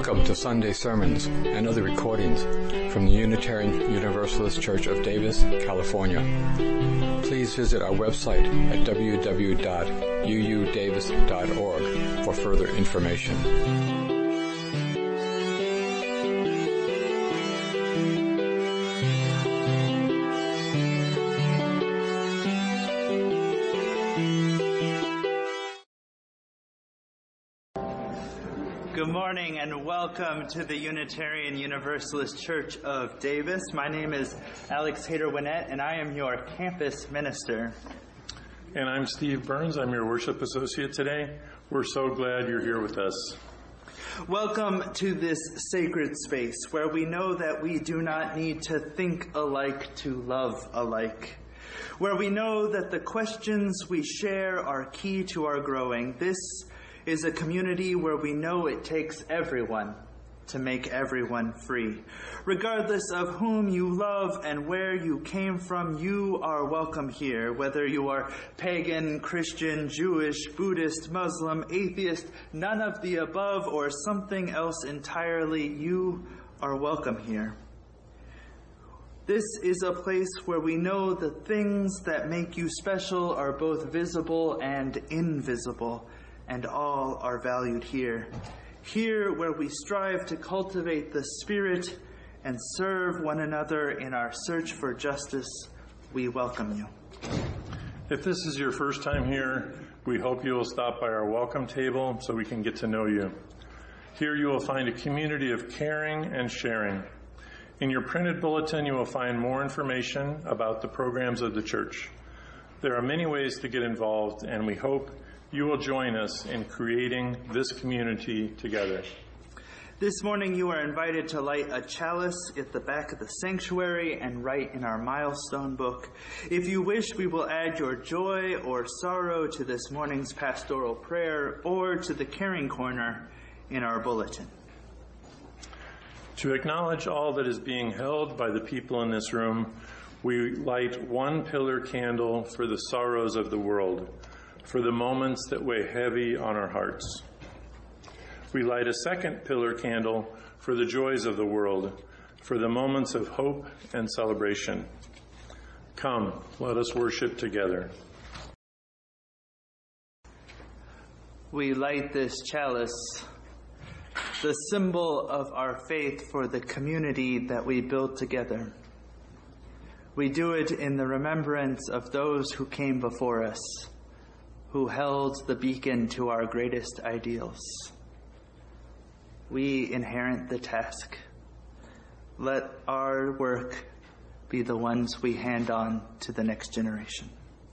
Welcome to Sunday sermons and other recordings from the Unitarian Universalist Church of Davis, California. Please visit our website at www.uudavis.org for further information. Good morning and welcome to the Unitarian Universalist Church of Davis. My name is Alex Hayter-Winnett and I am your campus minister. And I'm Steve Burns. I'm your worship associate today. We're so glad you're here with us. Welcome to this sacred space where we know that we do not need to think alike to love alike. Where we know that the questions we share are key to our growing. This is a community where we know it takes everyone to make everyone free. Regardless of whom you love and where you came from, you are welcome here. Whether you are pagan, Christian, Jewish, Buddhist, Muslim, atheist, none of the above, or something else entirely, you are welcome here. This is a place where we know the things that make you special are both visible and invisible, and all are valued here. Here where we strive to cultivate the spirit and serve one another in our search for justice, we welcome you. If this is your first time here, we hope you will stop by our welcome table so we can get to know you. Here you will find a community of caring and sharing. In your printed bulletin, you will find more information about the programs of the church. There are many ways to get involved, and we hope you will join us in creating this community together. This morning you are invited to light a chalice at the back of the sanctuary and write in our milestone book. If you wish, we will add your joy or sorrow to this morning's pastoral prayer or to the caring corner in our bulletin. To acknowledge all that is being held by the people in this room, we light one pillar candle for the sorrows of the world, for the moments that weigh heavy on our hearts. We light a second pillar candle for the joys of the world, for the moments of hope and celebration. Come, let us worship together. We light this chalice, the symbol of our faith for the community that we build together. We do it in the remembrance of those who came before us, who held the beacon to our greatest ideals. We inherit the task. Let our work be the ones we hand on to the next generation.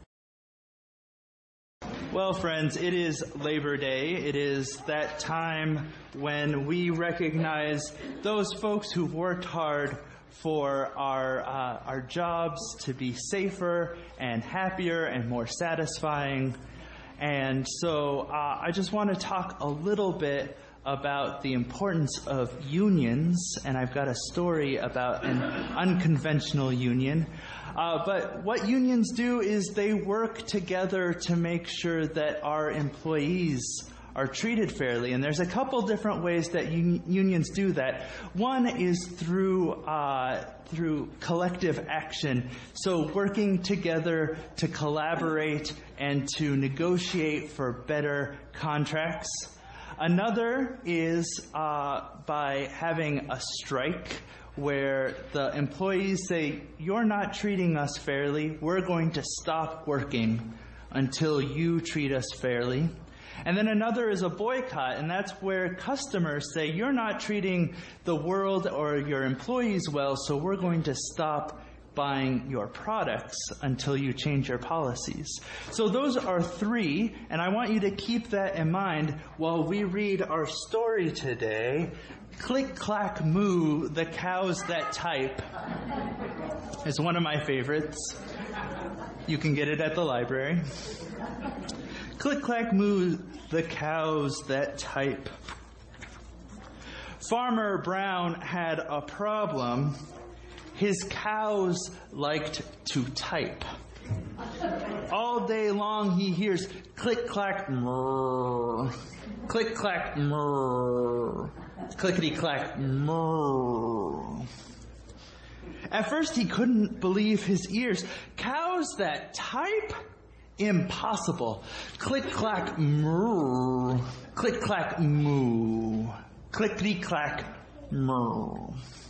Well, friends, it is Labor Day. It is that time when we recognize those folks who've worked hard for our jobs to be safer and happier and more satisfying. And so I just want to talk a little bit about the importance of unions, and I've got a story about an unconventional union. But what unions do is they work together to make sure that our employees are treated fairly. And there's a couple different ways that unions do that. One is through collective action. So working together to collaborate and to negotiate for better contracts. Another is by having a strike where the employees say, "You're not treating us fairly. We're going to stop working until you treat us fairly." And then another is a boycott, and that's where customers say, "You're not treating the world or your employees well, so we're going to stop buying your products until you change your policies." So those are three, and I want you to keep that in mind while we read our story today. Click, clack, moo, the cows that type is one of my favorites. You can get it at the library. Click, clack, moo, the cows that type. Farmer Brown had a problem. His cows liked to type. All day long he hears click, clack, mrrr, click, clack, mrrr. Clickety-clack, moo. At first he couldn't believe his ears. Cows that type? Impossible. Click-clack, moo. Click-clack, moo. Clickety-clack, moo.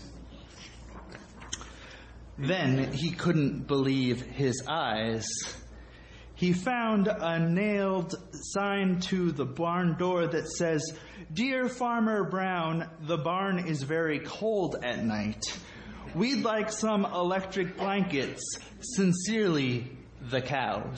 Then he couldn't believe his eyes. He found a nailed sign to the barn door that says, "Dear Farmer Brown, the barn is very cold at night. We'd like some electric blankets. Sincerely, the cows."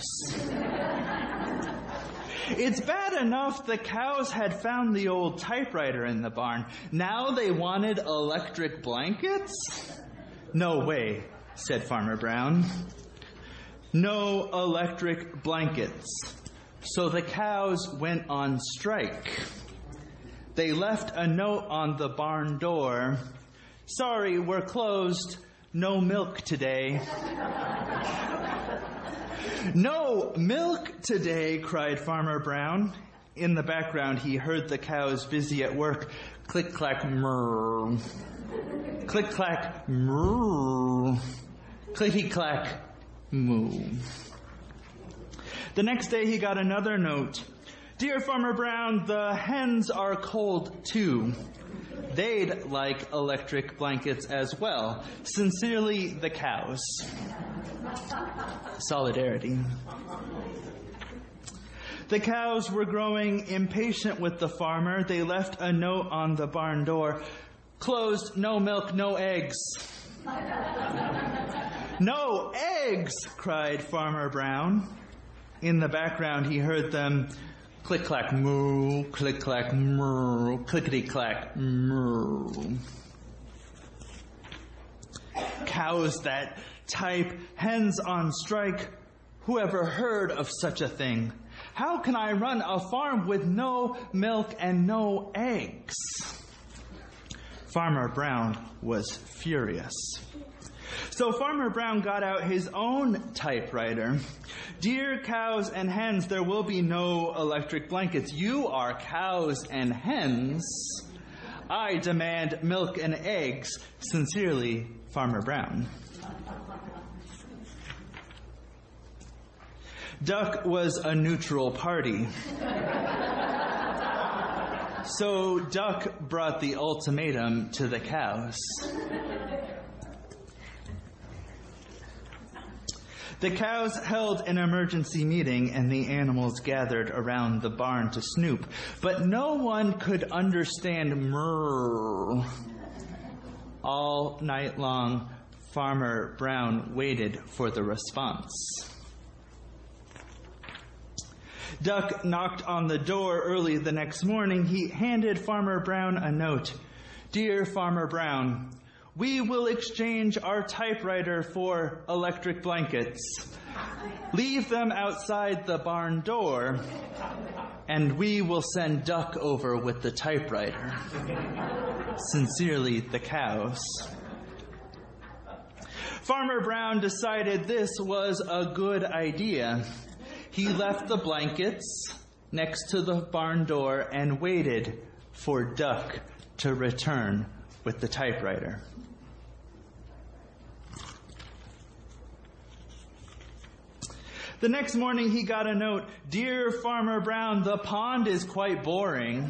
It's bad enough the cows had found the old typewriter in the barn. Now they wanted electric blankets? "No way," said Farmer Brown. No electric blankets. So the cows went on strike. They left a note on the barn door. "Sorry, we're closed. No milk today." "No milk today," cried Farmer Brown. In the background, he heard the cows busy at work. Click-clack, murr. Click-clack, murr. Clicky-clack, moo. The next day he got another note. "Dear Farmer Brown, the hens are cold too. They'd like electric blankets as well. Sincerely, the cows." Solidarity. The cows were growing impatient with the farmer. They left a note on the barn door. "Closed, no milk, no eggs." "No eggs!" cried Farmer Brown. In the background, he heard them click-clack, moo, click-clack, moo, clickety-clack, moo. Cows that type, hens on strike. Who ever heard of such a thing? How can I run a farm with no milk and no eggs? Farmer Brown was furious. So Farmer Brown got out his own typewriter. "Dear cows and hens, there will be no electric blankets. You are cows and hens. I demand milk and eggs. Sincerely, Farmer Brown." Duck was a neutral party. So Duck brought the ultimatum to the cows. The cows held an emergency meeting and the animals gathered around the barn to snoop, but no one could understand murr. All night long, Farmer Brown waited for the response. Duck knocked on the door early the next morning. He handed Farmer Brown a note. "Dear Farmer Brown, we will exchange our typewriter for electric blankets. Leave them outside the barn door, and we will send Duck over with the typewriter. Sincerely, the cows." Farmer Brown decided this was a good idea. He left the blankets next to the barn door and waited for Duck to return with the typewriter. The next morning he got a note. "Dear Farmer Brown, the pond is quite boring.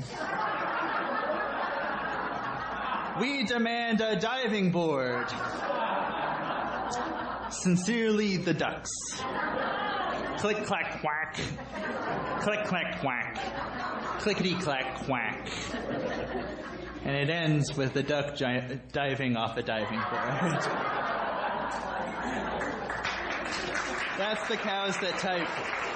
We demand a diving board. Sincerely, the ducks." Click, clack, quack. Click, clack, quack. Clickety, clack, quack. And it ends with the duck diving off a diving board. That's the cows that type.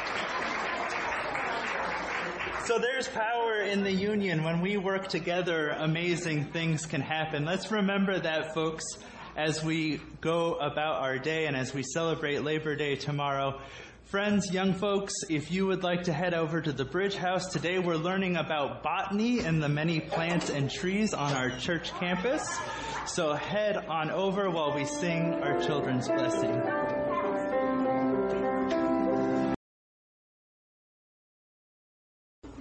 So there's power in the union. When we work together, amazing things can happen. Let's remember that, folks, as we go about our day and as we celebrate Labor Day tomorrow. Friends, young folks, if you would like to head over to the Bridge House, today we're learning about botany and the many plants and trees on our church campus. So head on over while we sing our children's blessing.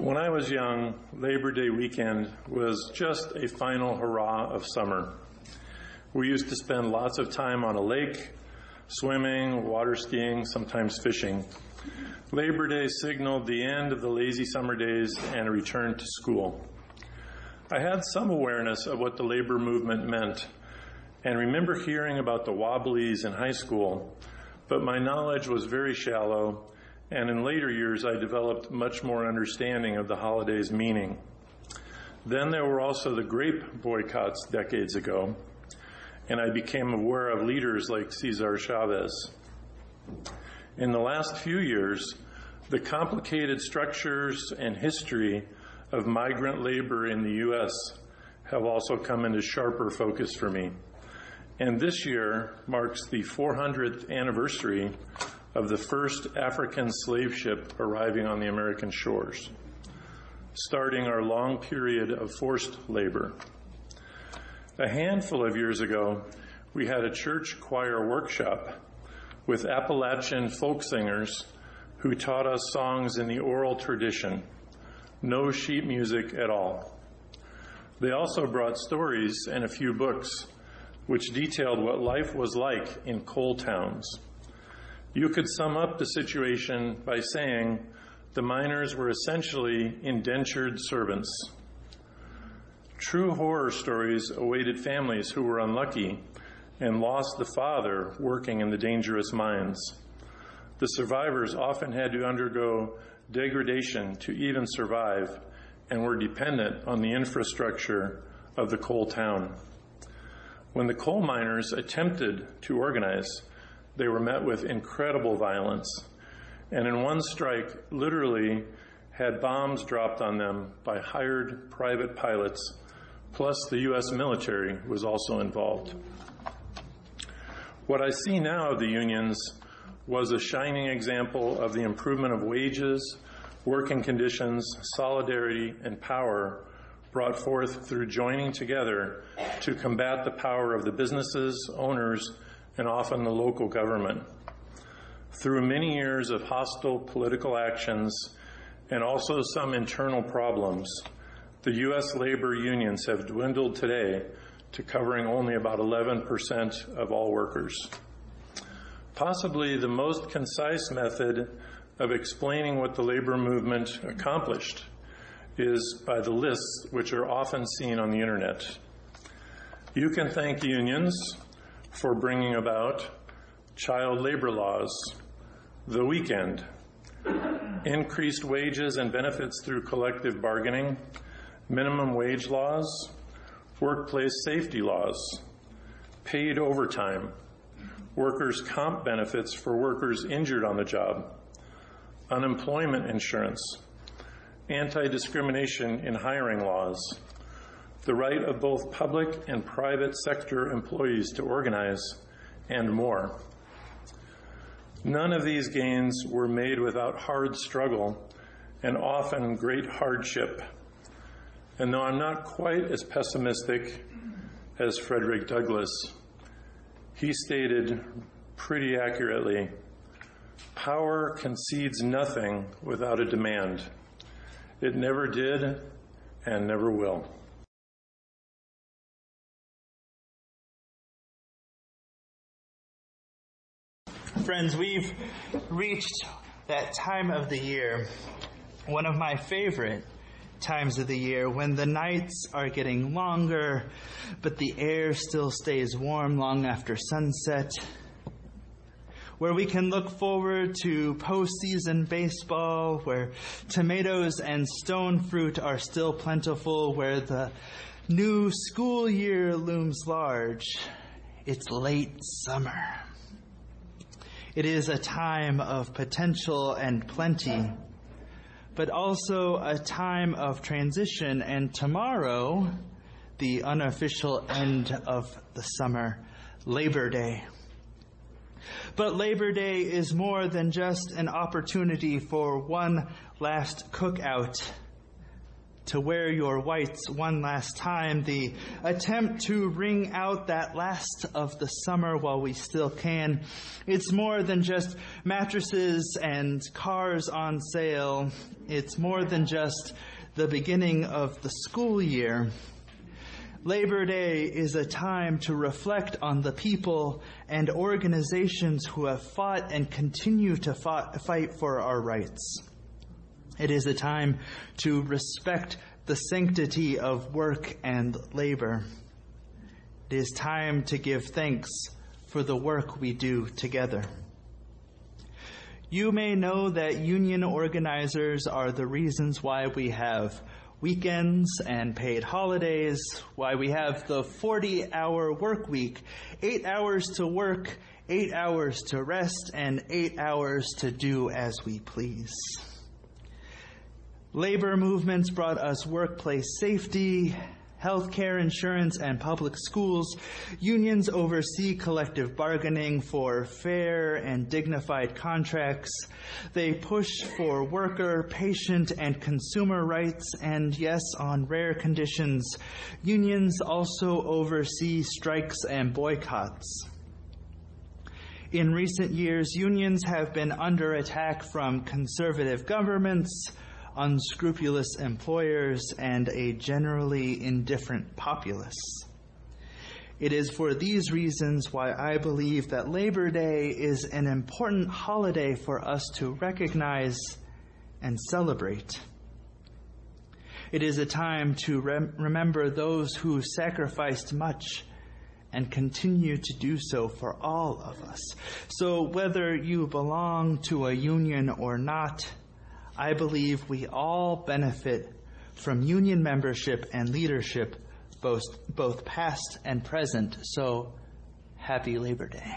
When I was young, Labor Day weekend was just a final hurrah of summer. We used to spend lots of time on a lake, swimming, water skiing, sometimes fishing. Labor Day signaled the end of the lazy summer days and a return to school. I had some awareness of what the labor movement meant and remember hearing about the Wobblies in high school, but my knowledge was very shallow, and in later years I developed much more understanding of the holiday's meaning. Then there were also the grape boycotts decades ago, and I became aware of leaders like Cesar Chavez. In the last few years, the complicated structures and history of migrant labor in the U.S. have also come into sharper focus for me. And this year marks the 400th anniversary of the first African slave ship arriving on the American shores, starting our long period of forced labor. A handful of years ago, we had a church choir workshop with Appalachian folk singers who taught us songs in the oral tradition, no sheet music at all. They also brought stories and a few books which detailed what life was like in coal towns. You could sum up the situation by saying the miners were essentially indentured servants. True horror stories awaited families who were unlucky and lost the father working in the dangerous mines. The survivors often had to undergo degradation to even survive and were dependent on the infrastructure of the coal town. When the coal miners attempted to organize, they were met with incredible violence, and in one strike, literally had bombs dropped on them by hired private pilots, plus the U.S. military was also involved. What I see now of the unions was a shining example of the improvement of wages, working conditions, solidarity, and power brought forth through joining together to combat the power of the businesses, owners, and often the local government. Through many years of hostile political actions and also some internal problems, the U.S. labor unions have dwindled today to covering only about 11% of all workers. Possibly the most concise method of explaining what the labor movement accomplished is by the lists which are often seen on the internet. You can thank unions for bringing about child labor laws, the weekend, increased wages and benefits through collective bargaining, minimum wage laws, workplace safety laws, paid overtime, workers' comp benefits for workers injured on the job, unemployment insurance, anti-discrimination in hiring laws, the right of both public and private sector employees to organize, and more. None of these gains were made without hard struggle and often great hardship. And though I'm not quite as pessimistic as Frederick Douglass, he stated pretty accurately, "Power concedes nothing without a demand. It never did and never will." Friends, we've reached that time of the year, one of my favorite times of the year, when the nights are getting longer, but the air still stays warm long after sunset, where we can look forward to postseason baseball, where tomatoes and stone fruit are still plentiful, where the new school year looms large. It's late summer. It is a time of potential and plenty, but also a time of transition, and tomorrow, the unofficial end of the summer, Labor Day. But Labor Day is more than just an opportunity for one last cookout. to wear your whites one last time, the attempt to wring out that last of the summer while we still can. It's more than just mattresses and cars on sale. It's more than just the beginning of the school year. Labor Day is a time to reflect on the people and organizations who have fought and continue to fight for our rights. It is a time to respect the sanctity of work and labor. It is time to give thanks for the work we do together. You may know that union organizers are the reasons why we have weekends and paid holidays, why we have the 40-hour work week, 8 hours to work, 8 hours to rest, and 8 hours to do as we please. Labor movements brought us workplace safety, health care insurance, and public schools. Unions oversee collective bargaining for fair and dignified contracts. They push for worker, patient, and consumer rights, and yes, on rare conditions, unions also oversee strikes and boycotts. In recent years, unions have been under attack from conservative governments, unscrupulous employers, and a generally indifferent populace. It is for these reasons why I believe that Labor Day is an important holiday for us to recognize and celebrate. It is a time to remember those who sacrificed much and continue to do so for all of us. So whether you belong to a union or not, I believe we all benefit from union membership and leadership, both past and present. So, happy Labor Day.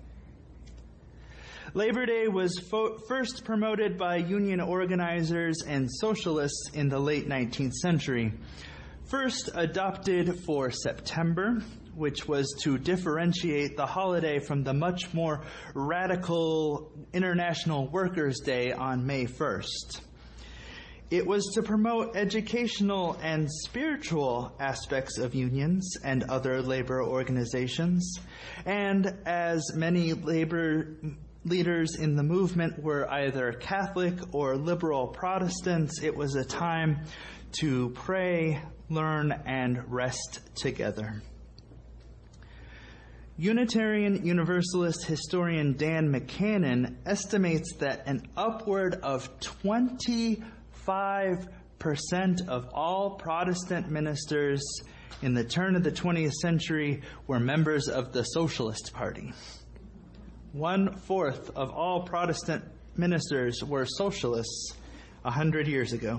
Labor Day was first promoted by union organizers and socialists in the late 19th century. First adopted for September, which was to differentiate the holiday from the much more radical International Workers' Day on May 1st. It was to promote educational and spiritual aspects of unions and other labor organizations. And as many labor leaders in the movement were either Catholic or liberal Protestants, it was a time to pray, learn, and rest together. Unitarian Universalist historian Dan McCannon estimates that an upward of 25% of all Protestant ministers in the turn of the 20th century were members of the Socialist Party. 1/4 of all Protestant ministers were socialists 100 years ago.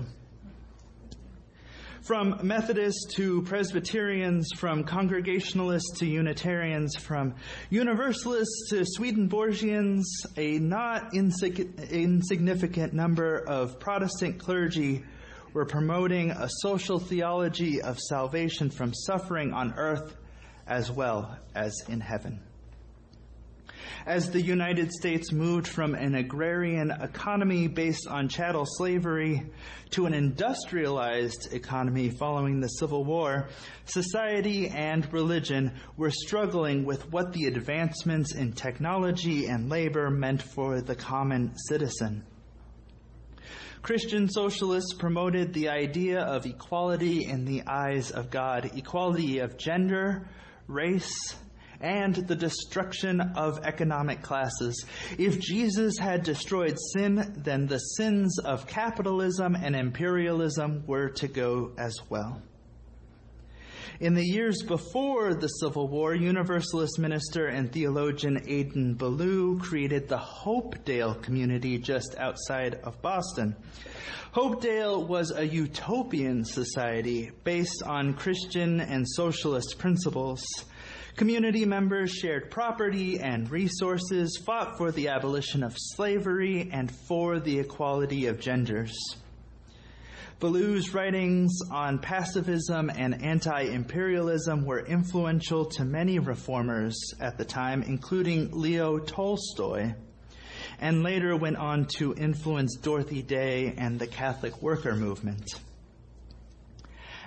From Methodists to Presbyterians, from Congregationalists to Unitarians, from Universalists to Swedenborgians, a not insignificant number of Protestant clergy were promoting a social theology of salvation from suffering on earth as well as in heaven. As the United States moved from an agrarian economy based on chattel slavery to an industrialized economy following the Civil War, society and religion were struggling with what the advancements in technology and labor meant for the common citizen. Christian socialists promoted the idea of equality in the eyes of God, equality of gender, race, and the destruction of economic classes. If Jesus had destroyed sin, then the sins of capitalism and imperialism were to go as well. In the years before the Civil War, Universalist minister and theologian Aidan Ballou created the Hopedale community just outside of Boston. Hopedale was a utopian society based on Christian and socialist principles. Community members shared property and resources, fought for the abolition of slavery, and for the equality of genders. Ballou's writings on pacifism and anti-imperialism were influential to many reformers at the time, including Leo Tolstoy, and later went on to influence Dorothy Day and the Catholic worker movement.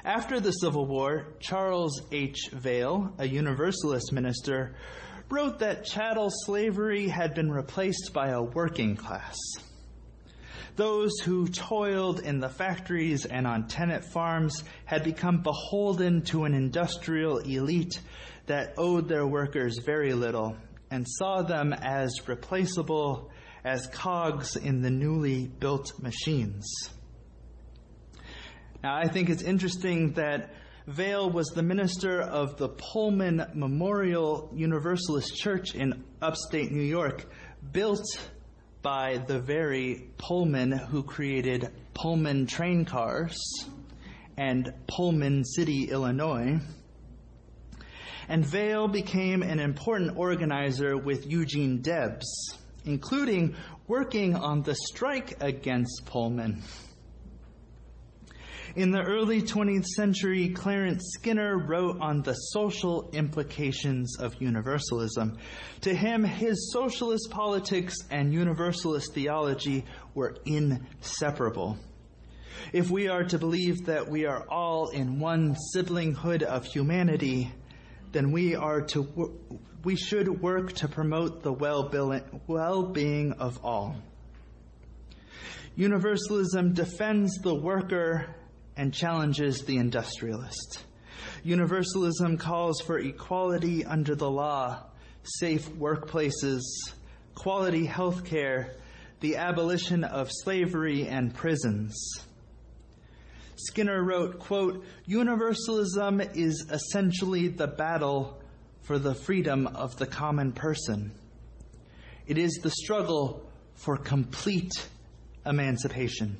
After the Civil War, Charles H. Vail, a Universalist minister, wrote that chattel slavery had been replaced by a working class. Those who toiled in the factories and on tenant farms had become beholden to an industrial elite that owed their workers very little and saw them as replaceable as cogs in the newly built machines. Now, I think it's interesting that Vail was the minister of the Pullman Memorial Universalist Church in upstate New York, built by the very Pullman who created Pullman train cars and Pullman City, Illinois. And Vail became an important organizer with Eugene Debs, including working on the strike against Pullman. In the early 20th century, Clarence Skinner wrote on the social implications of universalism. To him, his socialist politics and universalist theology were inseparable. If we are to believe that we are all in one siblinghood of humanity, then we should work to promote the well-being of all. Universalism defends the worker and challenges the industrialist. Universalism calls for equality under the law, safe workplaces, quality health care, the abolition of slavery and prisons. Skinner wrote, quote, "Universalism is essentially the battle for the freedom of the common person. It is the struggle for complete emancipation."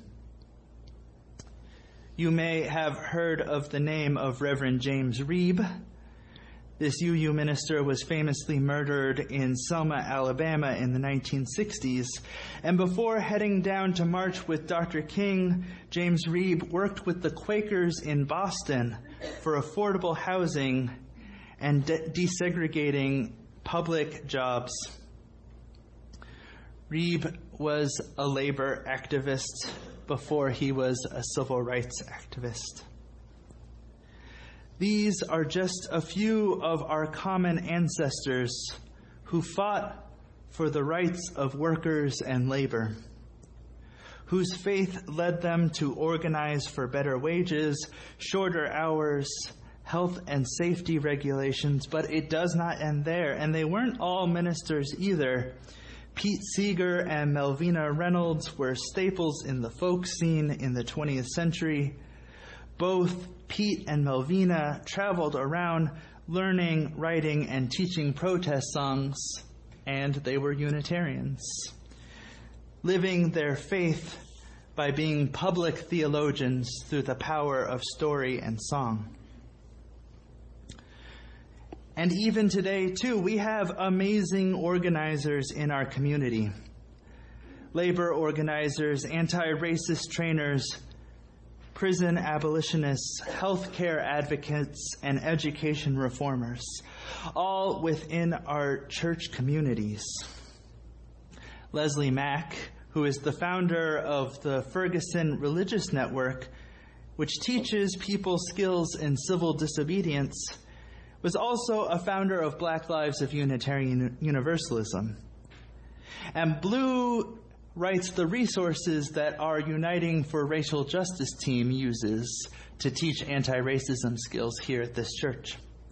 You may have heard of the name of Reverend James Reeb. This UU minister was famously murdered in Selma, Alabama in the 1960s. And before heading down to march with Dr. King, James Reeb worked with the Quakers in Boston for affordable housing and desegregating public jobs. Reeb was a labor activist before he was a civil rights activist. These are just a few of our common ancestors who fought for the rights of workers and labor, whose faith led them to organize for better wages, shorter hours, health and safety regulations, but it does not end there. And they weren't all ministers either. Pete Seeger and Melvina Reynolds were staples in the folk scene in the 20th century. Both Pete and Melvina traveled around learning, writing, and teaching protest songs, and they were Unitarians, living their faith by being public theologians through the power of story and song. And even today, too, we have amazing organizers in our community. Labor organizers, anti-racist trainers, prison abolitionists, healthcare advocates, and education reformers, all within our church communities. Leslie Mack, who is the founder of the Ferguson Religious Network, which teaches people skills in civil disobedience, was also a founder of Black Lives of Unitarian Universalism. And Blue writes the resources that our Uniting for Racial Justice team uses to teach anti-racism skills here at this church.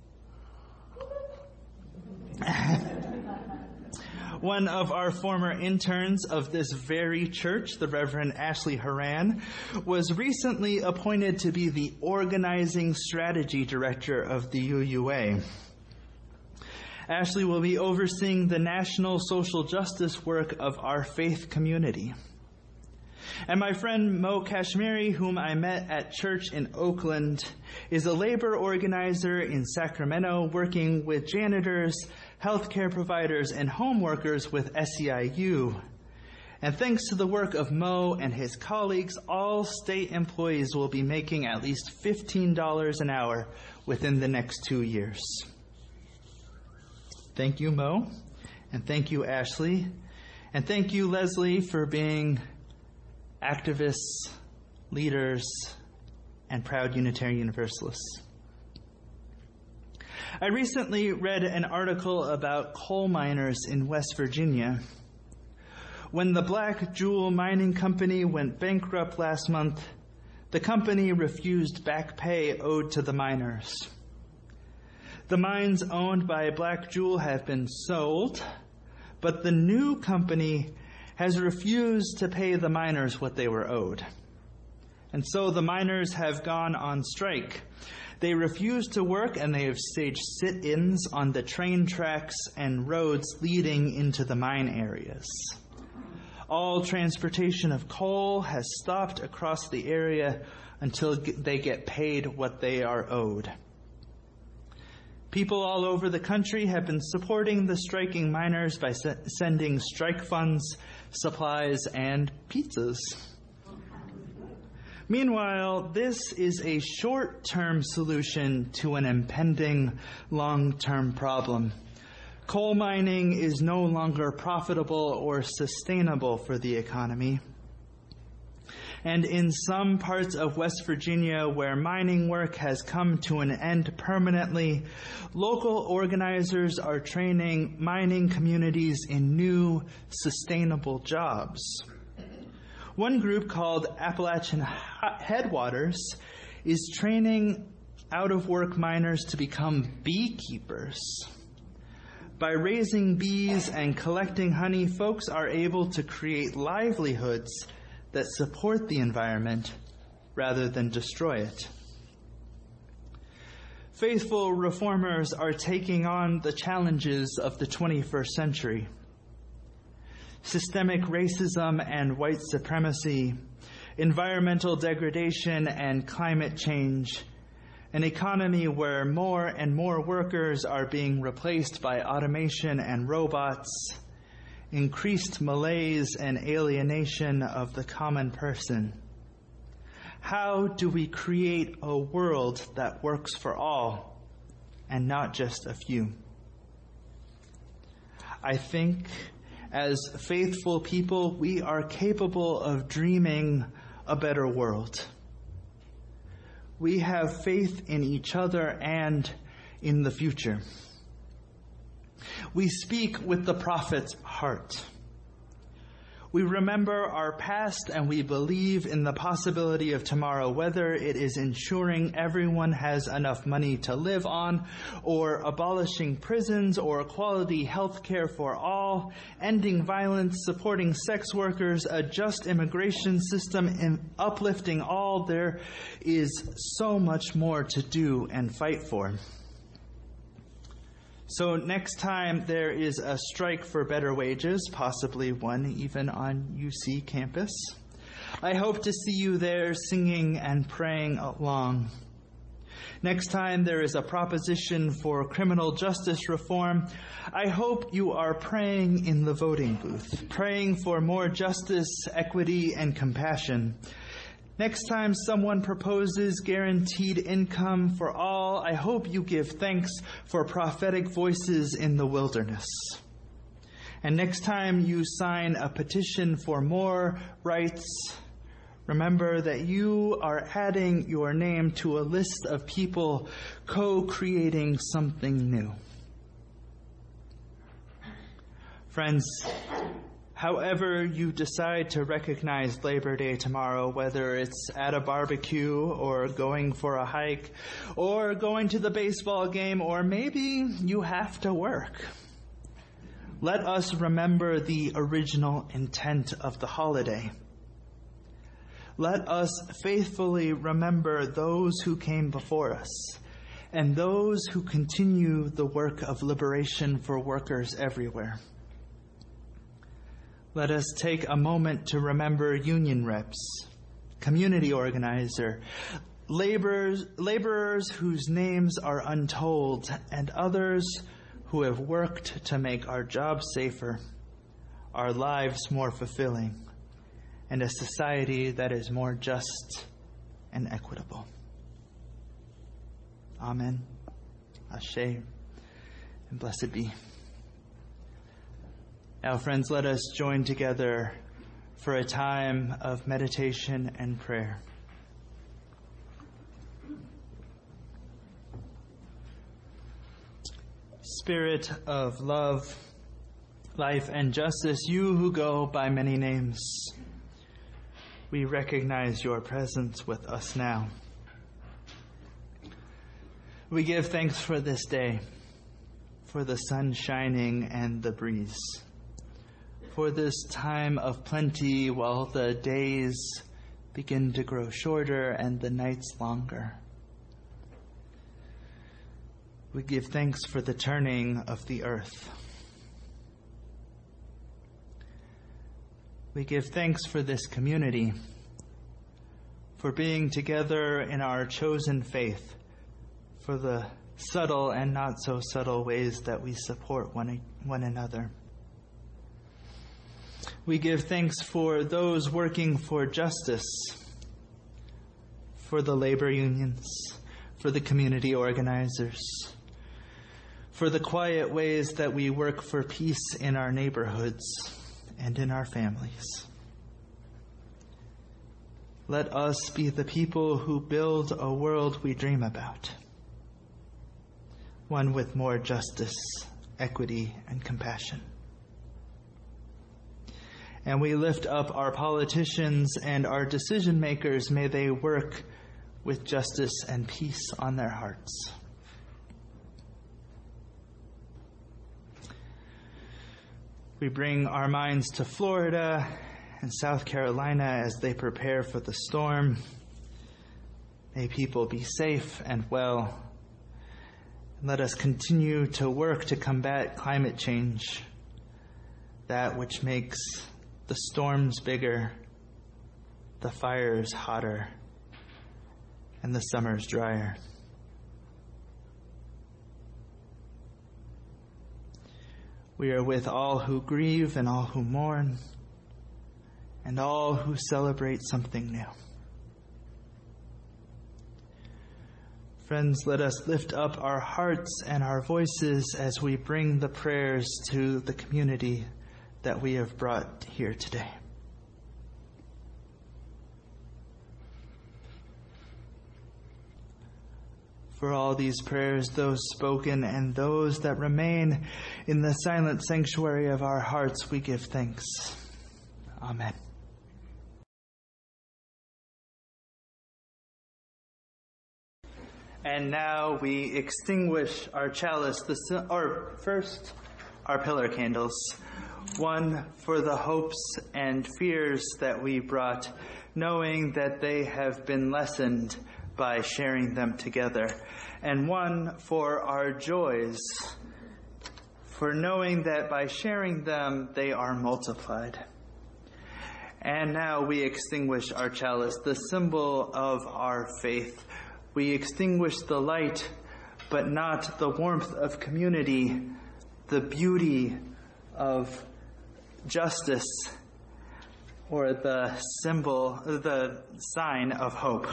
One of our former interns of this very church, the Reverend Ashley Horan, was recently appointed to be the organizing strategy director of the UUA. Ashley will be overseeing the national social justice work of our faith community. And my friend Mo Kashmiri, whom I met at church in Oakland, is a labor organizer in Sacramento working with janitors, healthcare providers, and home workers with SEIU. And thanks to the work of Mo and his colleagues, all state employees will be making at least $15 an hour within the next 2 years. Thank you, Mo, and thank you, Ashley, and thank you, Leslie, for being activists, leaders, and proud Unitarian Universalists. I recently read an article about coal miners in West Virginia. When the Black Jewel Mining Company went bankrupt last month, the company refused back pay owed to the miners. The mines owned by Black Jewel have been sold, but the new company has refused to pay the miners what they were owed. And so the miners have gone on strike. They refuse to work, and they have staged sit-ins on the train tracks and roads leading into the mine areas. All transportation of coal has stopped across the area until they get paid what they are owed. People all over the country have been supporting the striking miners by sending strike funds, supplies, and pizzas. Meanwhile, this is a short-term solution to an impending long-term problem. Coal mining is no longer profitable or sustainable for the economy. And in some parts of West Virginia where mining work has come to an end permanently, local organizers are training mining communities in new, sustainable jobs. One group called Appalachian Headwaters is training out-of-work miners to become beekeepers. By raising bees and collecting honey, folks are able to create livelihoods that support the environment rather than destroy it. Faithful reformers are taking on the challenges of the 21st century. Systemic racism and white supremacy, environmental degradation and climate change, an economy where more and more workers are being replaced by automation and robots, increased malaise and alienation of the common person. How do we create a world that works for all and not just a few? I think as faithful people, we are capable of dreaming a better world. We have faith in each other and in the future. We speak with the prophet's heart. We remember our past and we believe in the possibility of tomorrow, whether it is ensuring everyone has enough money to live on, or abolishing prisons, or quality health care for all, ending violence, supporting sex workers, a just immigration system, and uplifting all. There is so much more to do and fight for. So next time there is a strike for better wages, possibly one even on UC campus, I hope to see you there singing and praying along. Next time there is a proposition for criminal justice reform, I hope you are praying in the voting booth, praying for more justice, equity, and compassion. Next time someone proposes guaranteed income for all, I hope you give thanks for prophetic voices in the wilderness. And next time you sign a petition for more rights, remember that you are adding your name to a list of people co-creating something new. Friends, however you decide to recognize Labor Day tomorrow, whether it's at a barbecue or going for a hike or going to the baseball game, or maybe you have to work, let us remember the original intent of the holiday. Let us faithfully remember those who came before us and those who continue the work of liberation for workers everywhere. Let us take a moment to remember union reps, community organizer, laborers whose names are untold, and others who have worked to make our jobs safer, our lives more fulfilling, and a society that is more just and equitable. Amen. Ashe, and blessed be. Now, friends, let us join together for a time of meditation and prayer. Spirit of love, life, and justice, you who go by many names, we recognize your presence with us now. We give thanks for this day, for the sun shining and the breeze, for this time of plenty while the days begin to grow shorter and the nights longer. We give thanks for the turning of the earth. We give thanks for this community, for being together in our chosen faith, for the subtle and not so subtle ways that we support one another. We give thanks for those working for justice, for the labor unions, for the community organizers, for the quiet ways that we work for peace in our neighborhoods and in our families. Let us be the people who build a world we dream about, one with more justice, equity, and compassion. And we lift up our politicians and our decision makers. May they work with justice and peace on their hearts. We bring our minds to Florida and South Carolina as they prepare for the storm. May people be safe and well. And let us continue to work to combat climate change, that which makes the storms bigger, the fires hotter, and the summers drier. We are with all who grieve and all who mourn, and all who celebrate something new. Friends, let us lift up our hearts and our voices as we bring the prayers to the community that we have brought here today. For all these prayers, those spoken and those that remain in the silent sanctuary of our hearts, we give thanks. Amen. And now we extinguish our chalice, first our pillar candles. One for the hopes and fears that we brought, knowing that they have been lessened by sharing them together. And one for our joys, for knowing that by sharing them, they are multiplied. And now we extinguish our chalice, the symbol of our faith. We extinguish the light, but not the warmth of community, the beauty of justice, or the symbol, the sign of hope.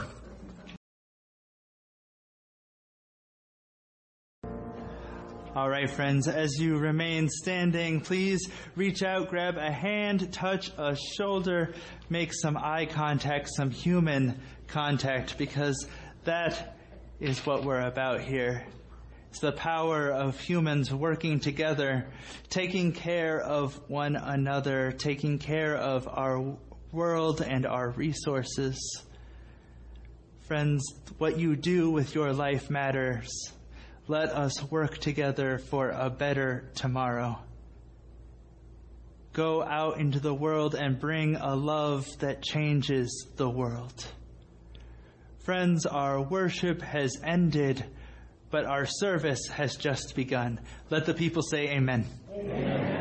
All right, friends, as you remain standing, please reach out, grab a hand, touch a shoulder, make some eye contact, some human contact, because that is what we're about here. It's the power of humans working together, taking care of one another, taking care of our world and our resources. Friends, what you do with your life matters. Let us work together for a better tomorrow. Go out into the world and bring a love that changes the world. Friends, our worship has ended, but our service has just begun. Let the people say amen. Amen.